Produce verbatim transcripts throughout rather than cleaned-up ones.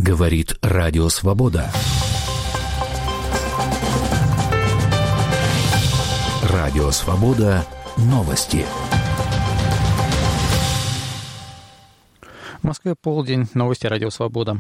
Говорит Радио Свобода. Радио Свобода. Новости. В Москве полдень. Новости Радио Свобода.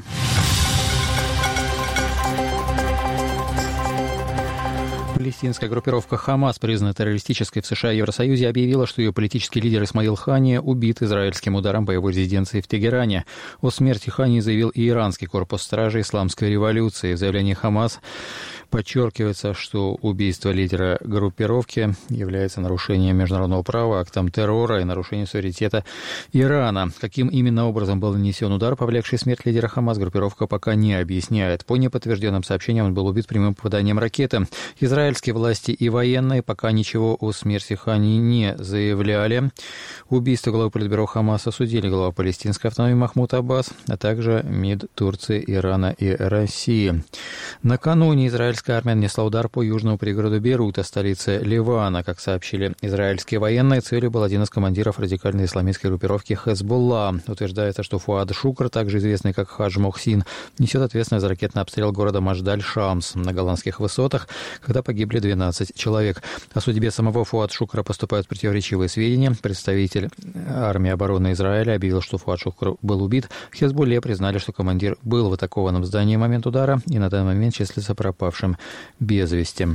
Палестинская группировка «Хамас», признанная террористической в США и Евросоюзе, объявила, что ее политический лидер Исмаил Хания убит израильским ударом по его резиденции в Тегеране. О смерти Хании заявил и иранский корпус стражи исламской революции. В заявлении «Хамас» подчеркивается, что убийство лидера группировки является нарушением международного права, актом террора и нарушением суверенитета Ирана. Каким именно образом был нанесен удар, повлекший смерть лидера «Хамас», группировка пока не объясняет. По неподтвержденным сообщениям, он был убит прямым попаданием ракеты. Израильские власти и военные пока ничего о смерти Хани не заявляли. Убийство главы политбюро «Хамас» осудили глава палестинской автономии Махмуд Аббас, а также МИД Турции, Ирана и России. Накануне израильская армия нанесла удар по южному пригороду Бейрута, столице Ливана. Как сообщили израильские военные, целью был один из командиров радикальной исламистской группировки «Хезболла». Утверждается, что Фуад Шукр, также известный как Хадж Мохсин, несет ответственность за ракетный обстрел города Мадждаль-Шамс на голландских высотах, когда погибли двенадцать человек. О судьбе самого Фуад Шукра поступают противоречивые сведения. Представитель армии обороны Израиля объявил, что Фуад Шукр был убит. В Хезболле признали, что командир был в атакованном здании в момент удара и на данный момент числится пропавшим без вести.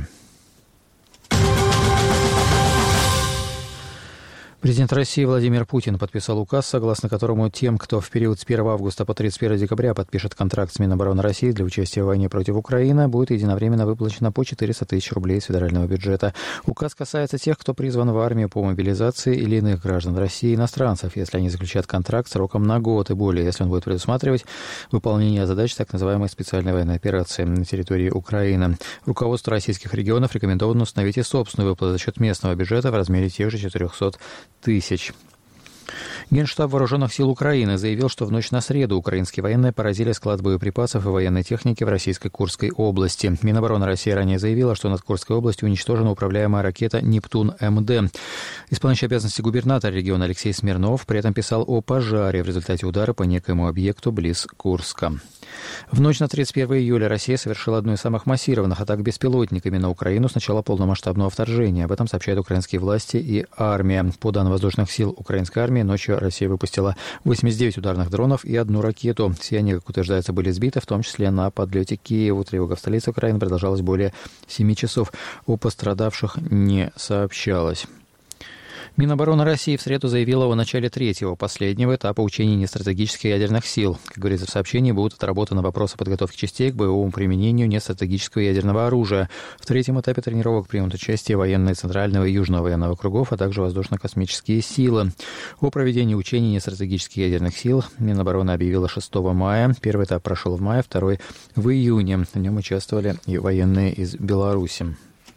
Президент России Владимир Путин подписал указ, согласно которому тем, кто в период с первого августа по тридцать первого декабря подпишет контракт с Минобороны России для участия в войне против Украины, будет единовременно выплачено по четыреста тысяч рублей из федерального бюджета. Указ касается тех, кто призван в армию по мобилизации, или иных граждан России и иностранцев, если они заключат контракт сроком на год и более, если он будет предусматривать выполнение задач так называемой специальной военной операции на территории Украины. Руководству российских регионов рекомендовано установить и собственную выплату за счет местного бюджета в размере тех же четырехсот тысяч. Генштаб Вооруженных сил Украины заявил, что в ночь на среду украинские военные поразили склад боеприпасов и военной техники в российской Курской области. Минобороны России ранее заявила, что над Курской областью уничтожена управляемая ракета «Нептун-МД». Исполняющий обязанности губернатора региона Алексей Смирнов при этом писал о пожаре в результате удара по некоему объекту близ Курска. В ночь на тридцать первого июля Россия совершила одну из самых массированных атак беспилотниками на Украину с начала полномасштабного вторжения. Об этом сообщают украинские власти и армия. По данным воздушных сил украинской армии, ночью Россия выпустила восемьдесят девять ударных дронов и одну ракету. Все они, как утверждается, были сбиты, в том числе на подлете к Киеву. Тревога в столице Украины продолжалась более семи часов. О пострадавших не сообщалось. Минобороны России в среду заявила о начале третьего, последнего этапа учений нестратегических ядерных сил. Как говорится в сообщении, будут отработаны вопросы подготовки частей к боевому применению нестратегического ядерного оружия. В третьем этапе тренировок примут участие военные Центрального и Южного военного округов, а также воздушно-космические силы. О проведении учений нестратегических ядерных сил Минобороны объявила шестого мая. Первый этап прошел в мае, второй в июне. В нем участвовали и военные из Беларуси.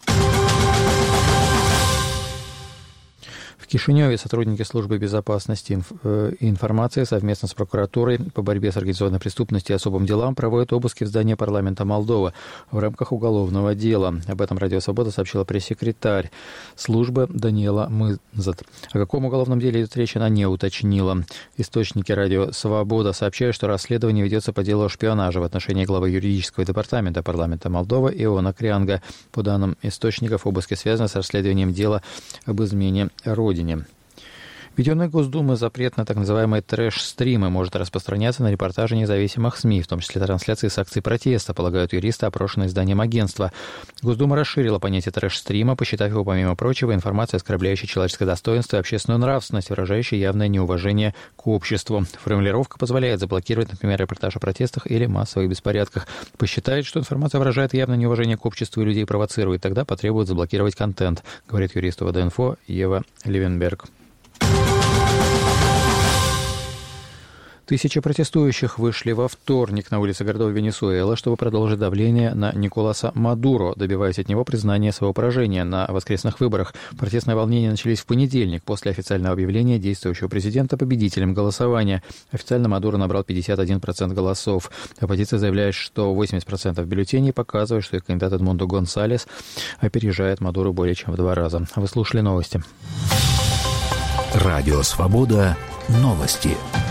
В Кишиневе сотрудники службы безопасности и информации совместно с прокуратурой по борьбе с организованной преступностью и особым делам проводят обыски в здании парламента Молдовы в рамках уголовного дела. Об этом Радио Свобода сообщила пресс-секретарь службы Даниэла Мызат. О каком уголовном деле идет речь, она не уточнила. Источники Радио Свобода сообщают, что расследование ведется по делу о шпионаже в отношении главы юридического департамента парламента Молдовы Иона Крянга. По данным источников, обыски связаны с расследованием дела об измене Родине. Введенный Госдумой запрет на так называемые трэш-стримы может распространяться на репортажи независимых СМИ, в том числе трансляции с акций протеста, полагают юристы, опрошенные изданием агентства. Госдума расширила понятие трэш-стрима, посчитав его, помимо прочего, информацией, оскорбляющей человеческое достоинство и общественную нравственность, выражающей явное неуважение к обществу. Формулировка позволяет заблокировать, например, репортаж о протестах или массовых беспорядках. Посчитает, что информация выражает явное неуважение к обществу и людей провоцирует, тогда потребует заблокировать контент, говорит юрист ОВД-Инфо Ева Левенберг. Тысячи протестующих вышли во вторник на улицы городов Венесуэлы, чтобы продолжить давление на Николаса Мадуро, добиваясь от него признания своего поражения на воскресных выборах. Протестные волнения начались в понедельник после официального объявления действующего президента победителем голосования. Официально Мадуро набрал пятьдесят один процент голосов. Оппозиция заявляет, что восемьдесят процентов бюллетеней показывают, что их кандидат Эдмундо Гонсалес опережает Мадуро более чем в два раза. Вы слушали новости. Радио Свобода. Новости.